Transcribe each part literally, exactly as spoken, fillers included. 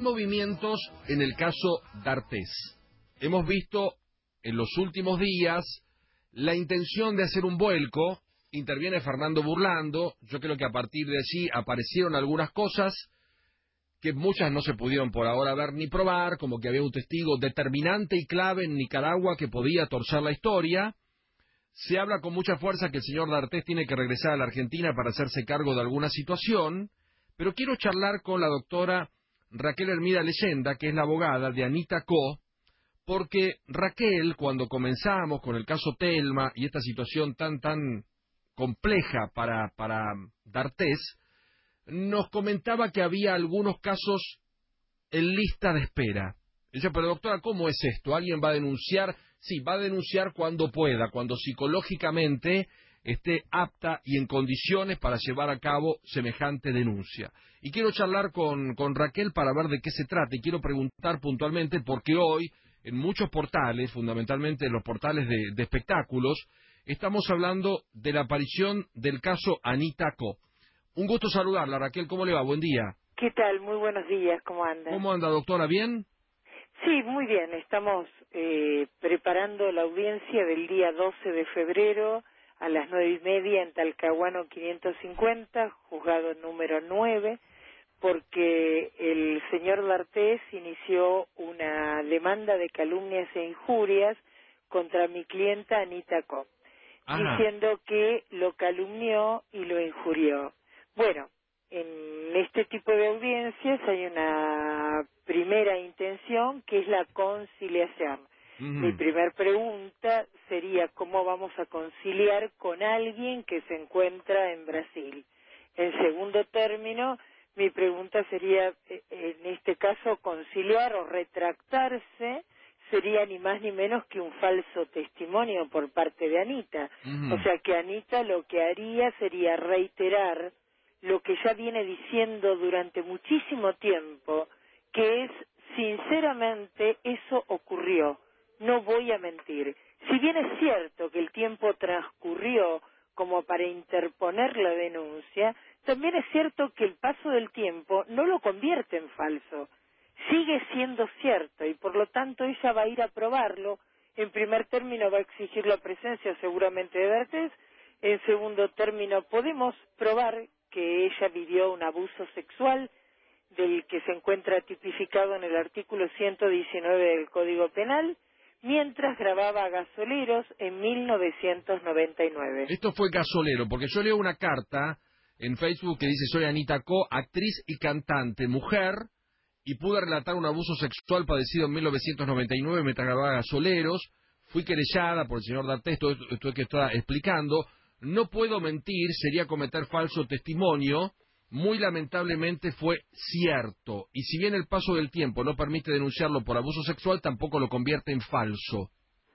Movimientos en el caso D'Artés. Hemos visto en los últimos días la intención de hacer un vuelco. Interviene Fernando Burlando. Yo creo que a partir de allí aparecieron algunas cosas que muchas no se pudieron por ahora ver ni probar, como que había un testigo determinante y clave en Nicaragua que podía torcer la historia. Se habla con mucha fuerza que el señor D'Artés tiene que regresar a la Argentina para hacerse cargo de alguna situación, pero quiero charlar con la doctora Raquel Hermida Leyenda, que es la abogada de Anita Co., porque Raquel, cuando comenzamos con el caso Telma y esta situación tan, tan compleja para, para D'Artés, nos comentaba que había algunos casos en lista de espera. Dice, pero doctora, ¿cómo es esto? ¿Alguien va a denunciar? Sí, va a denunciar cuando pueda, cuando psicológicamente esté apta y en condiciones para llevar a cabo semejante denuncia. Y quiero charlar con, con Raquel para ver de qué se trata, y quiero preguntar puntualmente porque hoy, en muchos portales, fundamentalmente en los portales de, de espectáculos, estamos hablando de la aparición del caso Anita Co. Un gusto saludarla, Raquel, ¿cómo le va? Buen día. ¿Qué tal? Muy buenos días, ¿cómo anda? ¿Cómo anda, doctora? ¿Bien? Sí, muy bien, estamos eh, preparando la audiencia del día doce de febrero a las nueve y media en Talcahuano quinientos cincuenta, juzgado número nueve, porque el señor D'Artés inició una demanda de calumnias e injurias contra mi clienta Anita Co., Ajá. diciendo que lo calumnió y lo injurió. Bueno, en este tipo de audiencias hay una primera intención que es la conciliación. Uh-huh. Mi primer pregunta sería cómo vamos a conciliar con alguien que se encuentra en Brasil. En segundo término, mi pregunta sería, en este caso, conciliar o retractarse sería ni más ni menos que un falso testimonio por parte de Anita. Uh-huh. O sea que Anita lo que haría sería reiterar lo que ya viene diciendo durante muchísimo tiempo, que es, sinceramente, eso ocurrió, no voy a mentir. Si bien es cierto que el tiempo transcurrió como para interponer la denuncia, también es cierto que el paso del tiempo no lo convierte en falso. Sigue siendo cierto y por lo tanto ella va a ir a probarlo. En primer término va a exigir la presencia seguramente de D'Artés. En segundo término podemos probar que ella vivió un abuso sexual del que se encuentra tipificado en el artículo ciento diecinueve del Código Penal, mientras grababa a gasoleros en mil novecientos noventa y nueve. Esto fue gasolero, porque yo leo una carta en Facebook que dice: soy Anita Co., actriz y cantante, mujer, y pude relatar un abuso sexual padecido en mil novecientos noventa y nueve mientras grababa gasoleros. Fui querellada por el señor D'Artés, esto, esto que está explicando. No puedo mentir, sería cometer falso testimonio. Muy lamentablemente fue cierto. Y si bien el paso del tiempo no permite denunciarlo por abuso sexual, tampoco lo convierte en falso.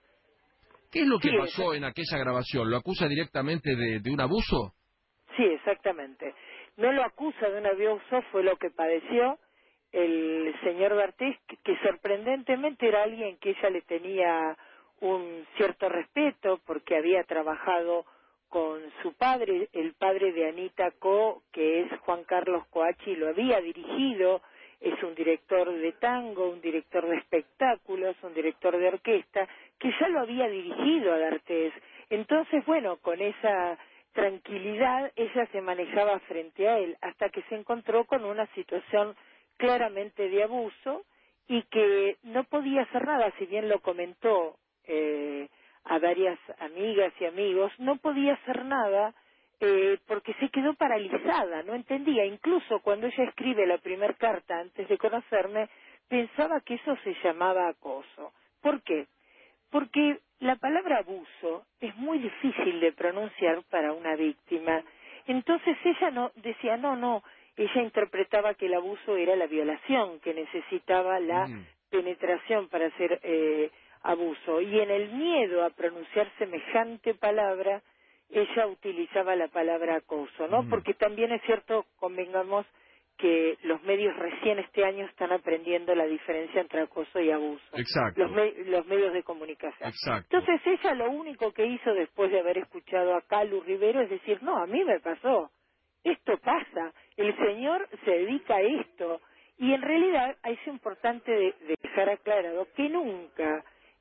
¿Qué es lo que Sí, pasó en aquella grabación? ¿Lo acusa directamente de, de un abuso? Sí, exactamente. No lo acusa de un abuso, fue lo que padeció el señor D'Artés, que, que sorprendentemente era alguien que ella le tenía un cierto respeto porque había trabajado con su padre, el padre de Anita Co., que es Juan Carlos Coachi, lo había dirigido, es un director de tango, un director de espectáculos, un director de orquesta, que ya lo había dirigido a D'Artés. Entonces, bueno, con esa tranquilidad ella se manejaba frente a él, hasta que se encontró con una situación claramente de abuso y que no podía hacer nada, si bien lo comentó eh, a varias amigas y amigos, no podía hacer nada eh, porque se quedó paralizada, no entendía. Incluso cuando ella escribe la primera carta antes de conocerme, pensaba que eso se llamaba acoso. ¿Por qué? Porque la palabra abuso es muy difícil de pronunciar para una víctima. Entonces ella no decía, no, no, ella interpretaba que el abuso era la violación, que necesitaba la Mm. penetración para hacer eh, abuso. Y en el miedo a pronunciar semejante palabra, ella utilizaba la palabra acoso, ¿no? Mm. Porque también es cierto, convengamos, que los medios recién este año están aprendiendo la diferencia entre acoso y abuso. Exacto. Los, me los medios de comunicación. Exacto. Entonces ella lo único que hizo después de haber escuchado a Calu Rivero es decir, no, a mí me pasó. Esto pasa. El señor se dedica a esto. Y en realidad es importante de, de dejar aclarado que nunca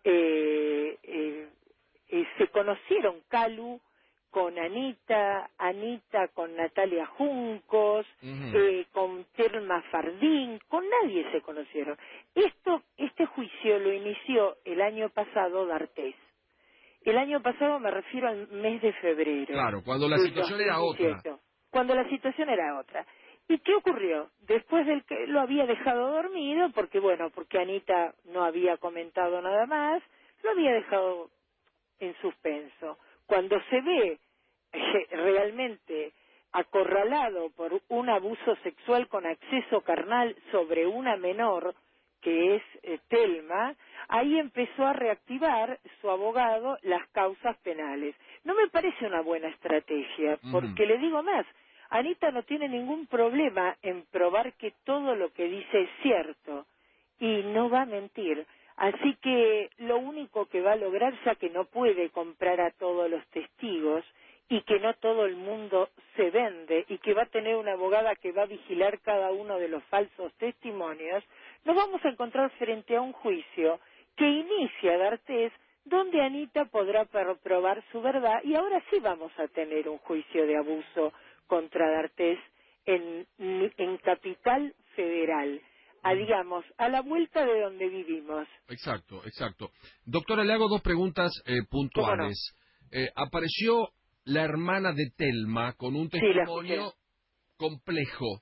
eh, eh, eh, se conocieron Calu con Anita, Anita con Natalia Juncos, Ujú. eh, con Telma Fardín, con nadie se conocieron. Esto, este juicio lo inició el año pasado D'Artés. El año pasado me refiero al mes de febrero Claro, cuando la del situación era otra. dos mil dieciocho, cuando la situación era otra. ¿Y qué ocurrió? Después del que lo había dejado dormido, porque bueno, porque Anita no había comentado nada más, lo había dejado en suspenso. Cuando se ve eh, realmente acorralado por un abuso sexual con acceso carnal sobre una menor, que es eh, Telma, ahí empezó a reactivar su abogado las causas penales. No me parece una buena estrategia, Ujú. porque le digo más, Anita no tiene ningún problema en probar que todo lo que dice es cierto y no va a mentir. Así que lo único que va a lograr, ya que no puede comprar a todos los testigos y que no todo el mundo se vende y que va a tener una abogada que va a vigilar cada uno de los falsos testimonios, nos vamos a encontrar frente a un juicio que inicia D'Artés, donde Anita podrá per- probar su verdad, y ahora sí vamos a tener un juicio de abuso contra D'Artés en, en Capital Federal, a, digamos, a la vuelta de donde vivimos. Exacto, exacto. Doctora, le hago dos preguntas eh, ¿Cómo no? puntuales. Eh, apareció la hermana de Telma con un Sí, la escuché. testimonio complejo.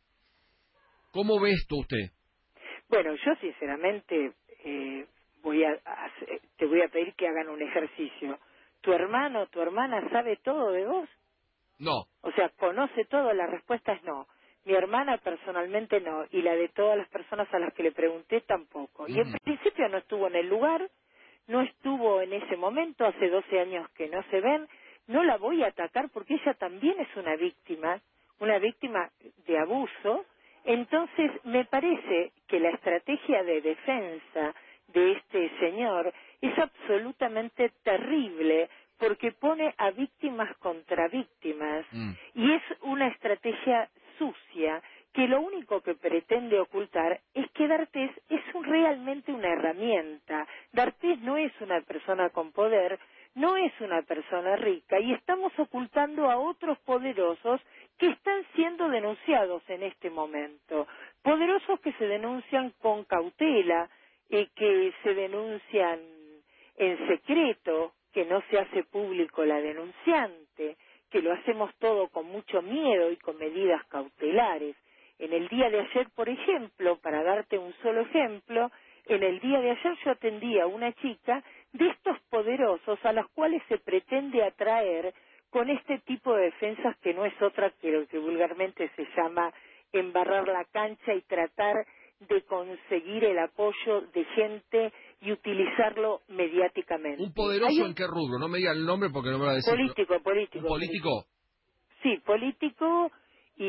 ¿Cómo ve esto usted? Bueno, yo sinceramente eh, voy a, a hacer- te voy a pedir que hagan un ejercicio. ¿Tu hermano, tu hermana sabe todo de vos? No. O sea, ¿conoce todo? La respuesta es no. Mi hermana personalmente no, y la de todas las personas a las que le pregunté tampoco. Y en Ujú. principio no estuvo en el lugar, no estuvo en ese momento, hace doce años que no se ven, no la voy a atacar porque ella también es una víctima, una víctima de abuso. Entonces, me parece que la estrategia de defensa de este señor es absolutamente terrible porque pone a víctimas contra víctimas Mm. y es una estrategia sucia que lo único que pretende ocultar es que D'Artés es un- realmente una herramienta. D'Artés no es una persona con poder, no es una persona rica y estamos ocultando a otros poderosos que están siendo denunciados en este momento. Poderosos que se denuncian con cautela, eh, que se denuncian en secreto, que no se hace público la denunciante, que lo hacemos todo con mucho miedo y con medidas cautelares. En el día de ayer, por ejemplo, para darte un solo ejemplo, en el día de ayer yo atendí a una chica de estos poderosos a los cuales se pretende atraer con este tipo de defensas que no es otra que lo que vulgarmente se llama embarrar la cancha y tratar de conseguir el apoyo de gente y utilizarlo mediáticamente. ¿Un Hay poderoso en un qué rubro? No me diga el nombre porque no me va a decir. pero- político, ¿Un político, político. político? Sí, político y,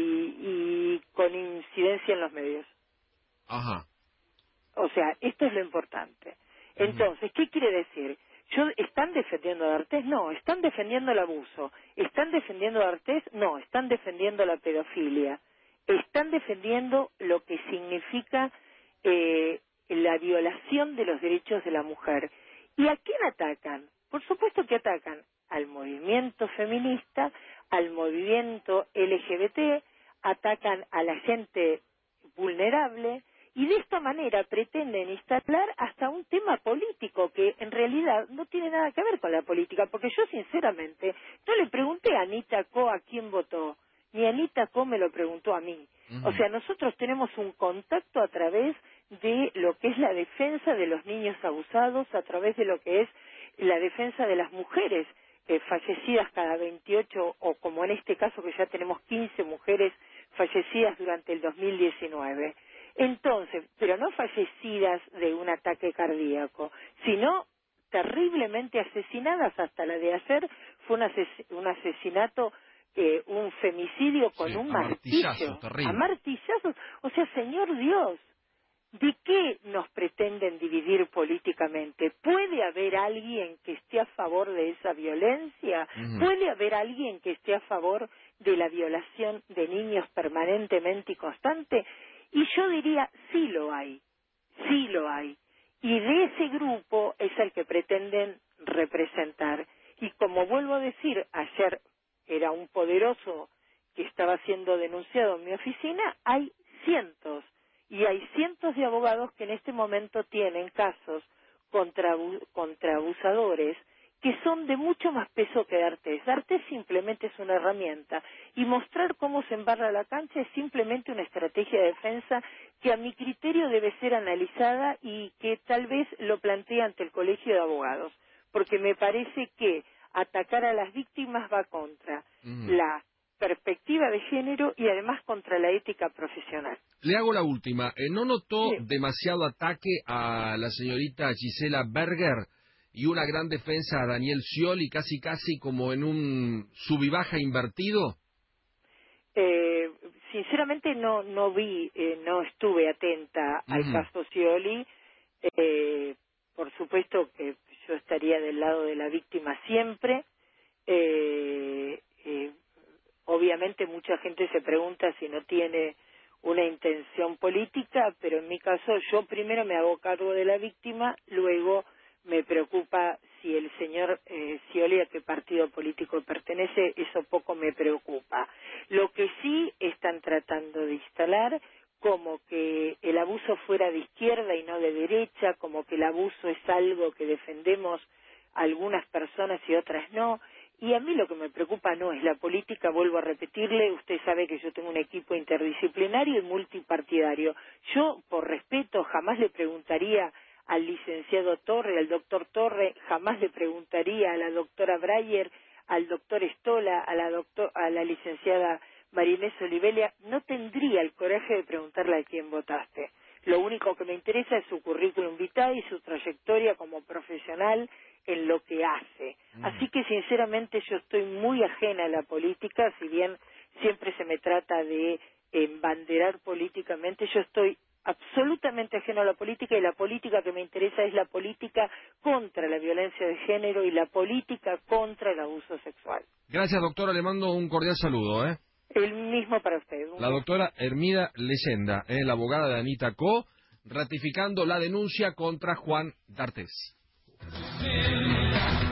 y con incidencia en los medios. Ajá. O sea, esto es lo importante. Ujú. Entonces, ¿qué quiere decir? Yo, ¿están defendiendo a D'Artés? No. ¿Están defendiendo el abuso? ¿Están defendiendo a D'Artés? No. ¿Están defendiendo la pedofilia? Están defendiendo lo que significa eh, la violación de los derechos de la mujer. ¿Y a quién atacan? Por supuesto que atacan al movimiento feminista, al movimiento L G B T, atacan a la gente vulnerable, y de esta manera pretenden instalar hasta un tema político que en realidad no tiene nada que ver con la política, porque yo sinceramente no le pregunté a Anita Co a quién votó, ni Anita Co me lo preguntó a mí. O Ujú. sea, nosotros tenemos un contacto a través de lo que es la defensa de los niños abusados, a través de lo que es la defensa de las mujeres eh, fallecidas cada veintiocho, o como en este caso que ya tenemos quince mujeres fallecidas durante el dos mil diecinueve. Entonces, pero no fallecidas de un ataque cardíaco, sino terriblemente asesinadas. Hasta la de ayer fue un, ases- un asesinato, eh, un femicidio con Sí, un a martillazos, martillo, a terrible. martillazos. O sea, señor Dios, ¿de qué nos pretenden dividir políticamente? ¿Puede haber alguien que esté a favor de esa violencia? Ujú. ¿Puede haber alguien que esté a favor de la violación de niños permanentemente y constante? Y yo diría, sí lo hay, sí lo hay. Y de ese grupo es el que pretenden representar. Y como vuelvo a decir, ayer era un poderoso que estaba siendo denunciado en mi oficina, hay cientos, y hay cientos de abogados que en este momento tienen casos contra, contra abusadores que son de mucho más peso que D'Artés. D'Artés simplemente es una herramienta, y mostrar cómo se embarra la cancha es simplemente una estrategia de defensa que a mi criterio debe ser analizada y que tal vez lo plantee ante el Colegio de Abogados, porque me parece que atacar a las víctimas va contra Mm. la perspectiva de género y además contra la ética profesional. Le hago la última. Eh, ¿No notó Sí. demasiado ataque a la señorita Gisela Berger y una gran defensa a Daniel Scioli, casi casi como en un sub y baja invertido? Eh, sinceramente no no vi, eh, no estuve atenta al Mm. caso Scioli. Eh, por supuesto que yo estaría del lado de la víctima siempre. Eh, eh, obviamente mucha gente se pregunta si no tiene una intención política, pero en mi caso yo primero me hago cargo de la víctima, luego me preocupa si el señor eh, Scioli a qué partido político pertenece, eso poco me preocupa. Lo que sí están tratando de instalar, como que el abuso fuera de izquierda y no de derecha, como que el abuso es algo que defendemos algunas personas y otras no. Y a mí lo que me preocupa no es la política, vuelvo a repetirle, usted sabe que yo tengo un equipo interdisciplinario y multipartidario. Yo, por respeto, jamás le preguntaría al licenciado Torre, al doctor Torre, jamás le preguntaría a la doctora Breyer, al doctor Stola, a la, doctor, a la licenciada Marinés Olivelia, no tendría el coraje de preguntarle a quién votaste. Lo único que me interesa es su currículum vitae y su trayectoria como profesional en lo que hace. Mm. Así que sinceramente yo estoy muy ajena a la política, si bien siempre se me trata de embanderar políticamente, yo estoy absolutamente ajeno a la política, y la política que me interesa es la política contra la violencia de género y la política contra el abuso sexual. Gracias, doctora. Le mando un cordial saludo. ¿eh? El mismo para usted. Un La gusto. doctora Hermida Leyenda, eh, la abogada de Anita Co., ratificando la denuncia contra Juan D'Artés.